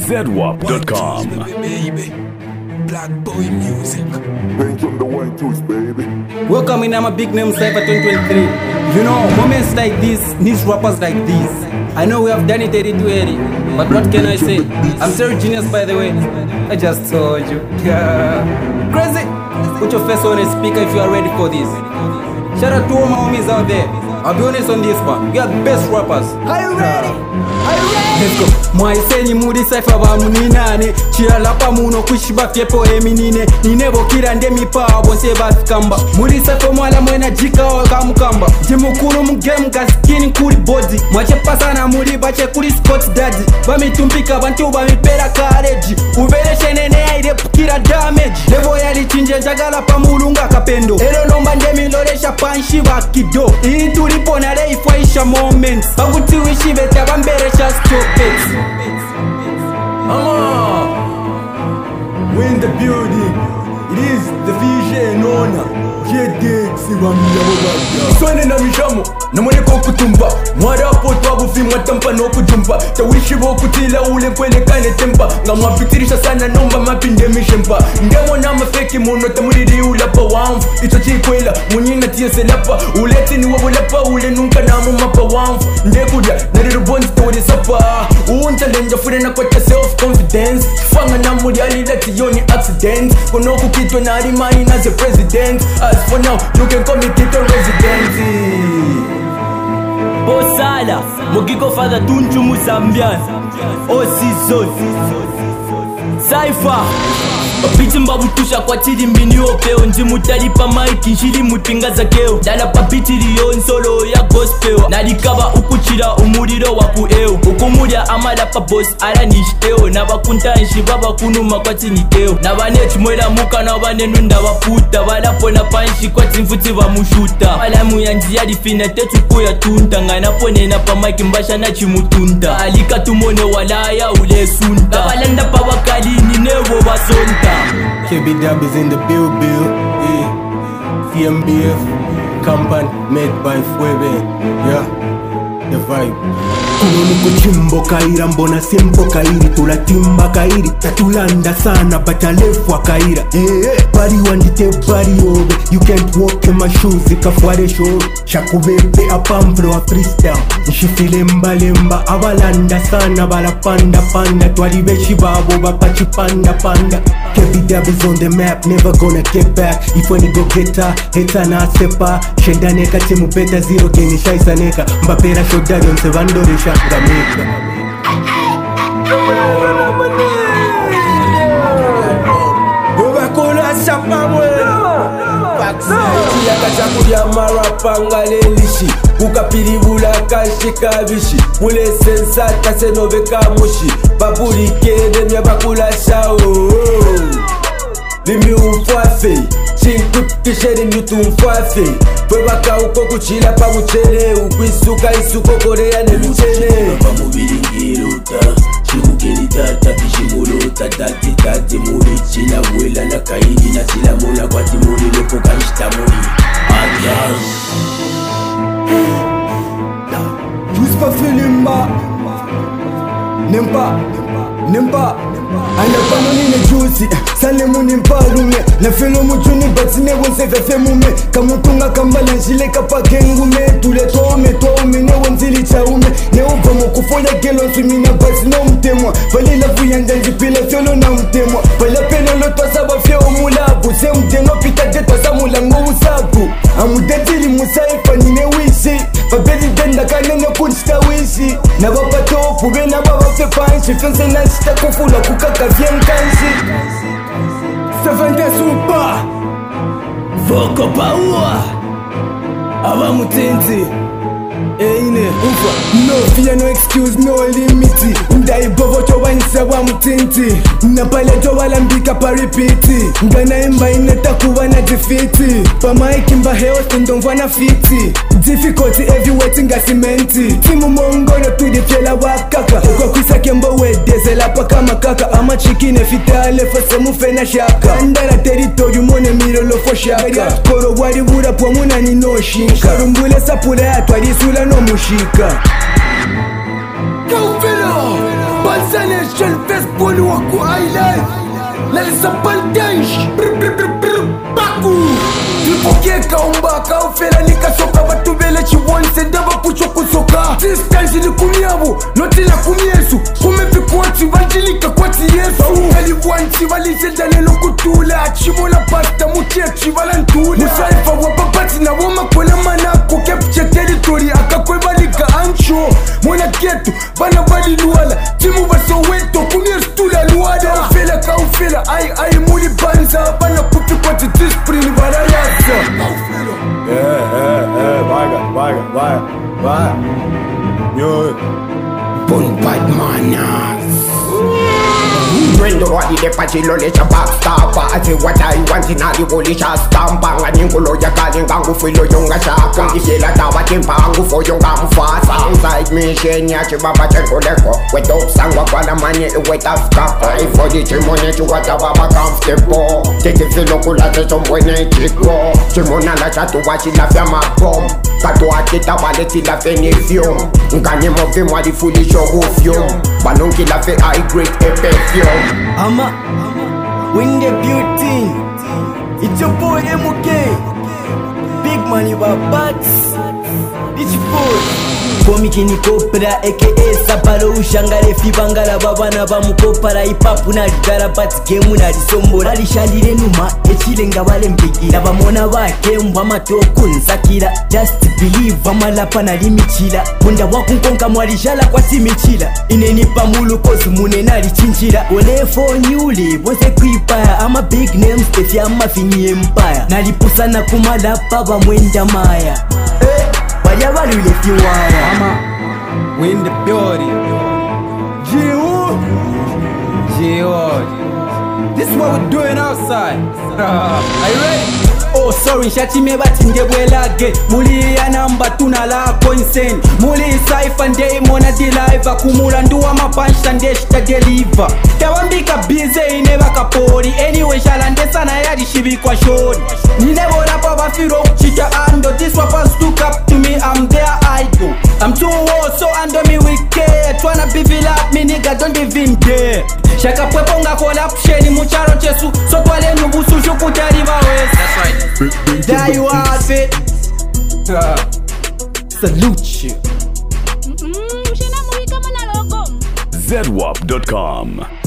ZWAP.com. Black boy music. Benjamin the White Juice, baby. Welcome in, I'm a big name Cypher 2023. You know, moments like this need rappers like this. I know we have done it 8280, but what can I say? I'm very genius, by the way. I just told you. Yeah. Crazy. Put your face on a speaker if you are ready for this. Shout out to all my homies out there. I'll be honest on this one. We are the best rappers. Are you ready? Are you ready? Let's go. Mwaiseni mudi Cypher ba muninane. Chira lapa muno kushiba fyepo eminine. Ninebo kira ndemi pa bonse bafikamba. Mudi Cypher mwala mwena jika wakamukamba. Jimukuru mugemu gaskini kuri body. Mwache pasa na mudi bache kuri spot daddy. Bami tumpika bantu bami pera kareji. Ubere shenene ya ide kira damage. Levo yali chinje jagala pa mulunga kapendo. Ero nomba ndemi loresha panshi bakido. Itu lipo na reifwaisha moments. Baguti wishi bete bamberesha stupid. We're in the building. It is the vision honor. Swene na mijamo namone ko kutumba mwara po twabufi mwatampa no kujumba tawishi bo kutila ule kwele kane tempa ngamwapitirisha sana nomba mapinde mishempa ndemo na mafeki muno tamuriri ulapa wamfu ito chikwela munyina tiese lapa uleti ni wabulapa ule nunca namu mapa wamfu ndekuja nariru bonzi tori sapa uunta lenja fure na kwa self confidence fanga na muri alileti yoni accident kono kukitwa na arimani na the president. As for now, you can call me Tito Residency. Bosala, Mogiko Father Tunchu Muzambian. Osizon Cypher Piti mbabutusha kwa tiri mbini opeo. Njimu talipa maiki nshili mupinga za keo. Dala papiti liyo nsolo ya gospel. Nalikaba ukuchira umuriro waku eo. Ukumuria amala pa boss ala nishteo. Nabakunta nshibaba kunuma kwa tinikeo. Nabanechi mwela muka na banenunda waputa. Balapo na panshi kwa timfuti wa mushuta. Alamu ya njia difina tetu kuya tunta. Nganapone na pa maiki mbasha na chimutunta. Alika tumone walaya ule sunta. Kabalanda pa wakali ninewo wasonta. KBW is in the build, yeah. CMBF, company made by Fuebe, yeah, the vibe. Kununuko chimbo kaira mbona simpo kairi. Tulatimba kairi, tatulanda sana batalefwa kaira. Bari wandite bari obe. You can't walk in my shoes, ikafuare show. Shakubebe apamvro wa freestyle. Nshifile mbalemba, abalanda sana bala panda panda. Twalibeshi babo bapachi panda panda. KBW is on the map, never gonna get back. If when you go get her, heta na sepa. Shendaneka timu beta zero kengi shaisaneka. Mbapera shodari on sevandoresha ngameka. Gobakola sapa mwela Vaccine yakachaku ya marapa ngalelishi. Ukapiribula kanshika bishi. Mule sensata senoveka mushi. Babulike demya bakula shao. Limi umfafe Chinkukisheni nyutu umfafe Bwebaka uko kuchila pa muchene. Ukwisuka isuko korea ne mchene. Pamubiringiruta Chimukilitata kishimuluta Tati tati muri chila mwela na kaidi na chila muna kwa timuri lepo kanshita muri Again Juspa filimba Nempa Anda pamonine juicy Sale muni mparume Na felo mujuni batine wonse fefe mume Kamutunga kambala njile kapake ngume. Tule tome ne wonzili chaume. Ne uva mokufoya gelo nsumina basi no mtemwa. Vali la fuyanga njipila fiolo na mtemwa. Vala peno lo twasaba fye omulabu. Se mteno pita je twasamula ngo usabu. Amudetili musaifa nine wishi. Babeli denda kanene kunchita wishi. Na bapatopu bena babafe panshi. Fense na nshita kufula kukaka vienkanshi. Stefan Tesupa Voko Paua Abamutinti Eine ufa. No fear, no excuse, no limit. Ndai bovo chobanisa wa mutinti. Napale chobalambika pa repeat. Ngana imba ineta kuwa na defeat. Pa maiki mba heo stendongwa na fiti. Difficulty everywhere tinga cementi. Timu mongono tudifyela wakaka. Kwa kwisa kembo wedezela paka makaka. Ama chikine fitale fose mufe na shaka. Ndara territory mwone mirolo fo shaka. Gari koro wari wura po muna ni no shinka. Karumbule sapule atwarisula no mushika. Go Villa! Balsa Nation Facebook Moni wako highlight Lalisa Pantange Baku Nipokeka umbaka ufela nikasoka watu vele chiwonse ndaba pucho kusoka Distance ni kumiabu, noti la kumiesu Kumepi kwati vanjilika kwati yesu Kaliwanti walisenda neno kutula Chimola pasta mutia chivala ntula Musaifa wapapati na wama kwena manako Kepche territory akakwe valika ancho Mwana ketu, bana vali luala Timu baso weto, kumiesu tula luada Kaufela kaufela, ai muli banza Bana pupi kwati disprini vala yasa Vaga Yo Bon bad manners When the body de pachilo le chabak stapa I say what I want in the holy stampa Nga ningulo ya kali ngangu filo yunga shaka Ifela tawa timpa angu fo yunga mfasa Inside mission ya chibaba chenko leko Wet up sangwa kwa la manye wet afkapa Ifo di chimone chuwata baba comfortable Tete filo kula teso mwene chiko Chimona la chatu wachi la fya mapom Kato akita wale tila fe nefium Ngani movi mwadi fuli show ufyum Balonki la fe high grade perfume Win the beauty. It's your boy MK. Big money bats. It's your boy. Komiki ni kopera aka Sabalo ushangale fibangala babana bamukopara ipapu na ligara but game na lisombora lishalire numa echilenga bale mpigira bamona bake mbwa matoko nzakira just believe amalapa na limichila munda wakunkonka mwalishala kwa simichila ineni pamulu kozi munena lichinchira ole for newly bose kwipaya ama big names tefi ama fini empire nalipusana kumalapa bamwenda maya Whatever you left you are Win the beauty G.O. This is what we're doing outside Are you ready? Oh sorry shati mebati ngebwelage Muli ya namba tunala coinsen Muli saifa nde mona deliver Kumula nduwa mapansha nde shita deliver Tawambika bize ineba kapori Anyway shalande sana yadi shibi kwa shori Ninebora pa wafiro kuchita ando This weapons look up to me, I'm their idol I'm too old so ando me we care Twana bivil up me nigga don't even dare Shaka pwepo nga collapsheni mucharo chesu So twale nubusu shuku jariba west That's right There you are, fit. Salute you. ZWAP.com